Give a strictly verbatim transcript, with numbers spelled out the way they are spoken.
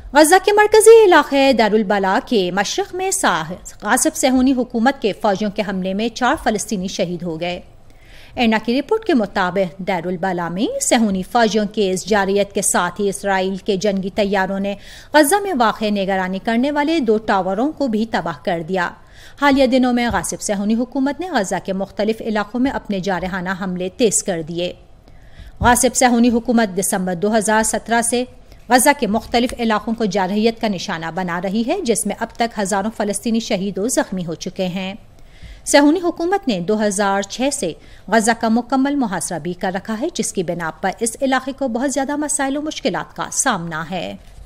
गजा के मरकजी इलाके दारुल बला के मशरक में गासिब सहूनी हुकूमत के फौजियों के हमले में चार फलस्तीनी शहीद हो गए। एरना की रिपोर्ट के मुताबिक दारुल बला में सहूनी फौजियों के इस जारियत के साथ ही इसराइल के जंगी तैयारों ने गजा में वाक़ निगरानी करने वाले दो टावरों को भी तबाह कर दिया। हालिया दिनों में गासिब सहूनी हुकूमत ने गजा के मुख्तलिफ इलाकों में अपने जारहाना हमले तेज कर दिए। गासिब सहूनी हुकूमत दिसंबर दो हजार सत्रह से गजा के मुख्तलिफ इलाकों को जारहियत का निशाना बना रही है, जिसमें अब तक हजारों फलस्तीनी शहीद और जख्मी हो चुके हैं। सहूनी हुकूमत ने दो हजार छह से गजा का मुकम्मल मुहासरा भी कर रखा है, जिसकी बिना पर इस इलाके को बहुत ज्यादा मसाइल और मुश्किलात का सामना है।